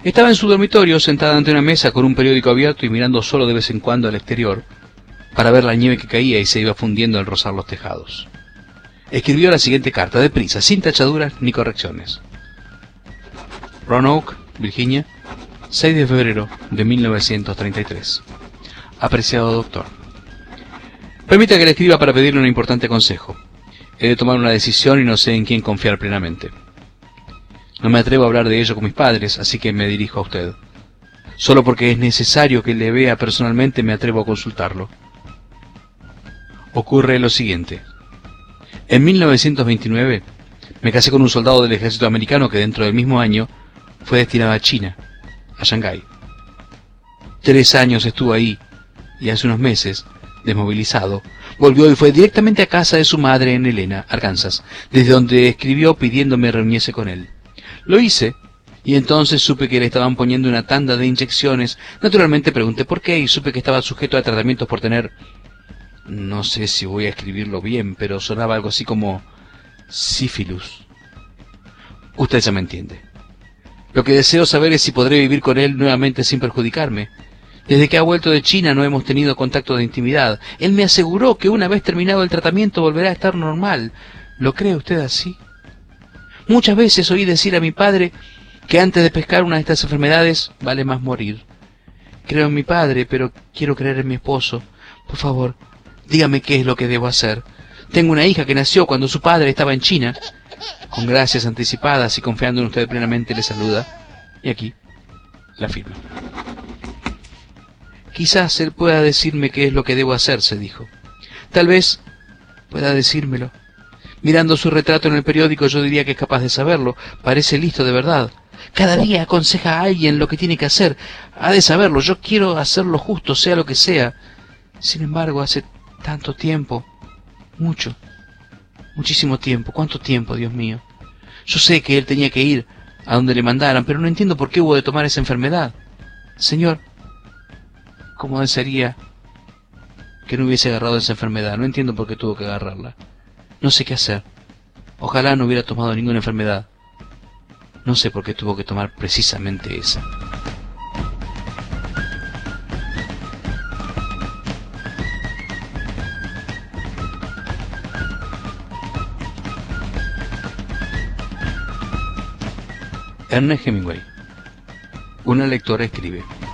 Estaba en su dormitorio, sentada ante una mesa con un periódico abierto y mirando solo de vez en cuando al exterior para ver la nieve que caía y se iba fundiendo al rozar los tejados. Escribió la siguiente carta, deprisa, sin tachaduras ni correcciones. Roanoke, Virginia, 6 de febrero de 1933. Apreciado doctor, permita que le escriba para pedirle un importante consejo. He de tomar una decisión y no sé en quién confiar plenamente. No me atrevo a hablar de ello con mis padres, así que me dirijo a usted. Solo porque es necesario que le vea personalmente me atrevo a consultarlo. Ocurre lo siguiente. En 1929 me casé con un soldado del ejército americano que dentro del mismo año fue destinado a China, a Shanghái. 3 años estuvo ahí y hace unos meses, desmovilizado, volvió y fue directamente a casa de su madre en Helena, Arkansas, desde donde escribió pidiéndome reuniese con él. Lo hice, y entonces supe que le estaban poniendo una tanda de inyecciones. Naturalmente pregunté por qué y supe que estaba sujeto a tratamientos por tener... No sé si voy a escribirlo bien, pero sonaba algo así como... sífilis. Usted ya me entiende. Lo que deseo saber es si podré vivir con él nuevamente sin perjudicarme. Desde que ha vuelto de China no hemos tenido contacto de intimidad. Él me aseguró que una vez terminado el tratamiento volverá a estar normal. ¿Lo cree usted así? Muchas veces oí decir a mi padre que antes de pescar una de estas enfermedades vale más morir. Creo en mi padre, pero quiero creer en mi esposo. Por favor, dígame qué es lo que debo hacer. Tengo una hija que nació cuando su padre estaba en China. Con gracias anticipadas y confiando en usted plenamente le saluda. Y aquí la firma. Quizás él pueda decirme qué es lo que debo hacer, se dijo. Tal vez pueda decírmelo. Mirando su retrato en el periódico yo diría que es capaz de saberlo. Parece listo de verdad. Cada día aconseja a alguien lo que tiene que hacer. Ha de saberlo. Yo quiero hacerlo justo, sea lo que sea. Sin embargo, hace tanto tiempo. Mucho. Muchísimo tiempo. ¿Cuánto tiempo, Dios mío? Yo sé que él tenía que ir a donde le mandaran, pero no entiendo por qué hubo de tomar esa enfermedad. Señor, ¿cómo desearía que no hubiese agarrado esa enfermedad? No entiendo por qué tuvo que agarrarla. No sé qué hacer. Ojalá no hubiera tomado ninguna enfermedad. No sé por qué tuvo que tomar precisamente esa. Ernest Hemingway. Una lectora escribe.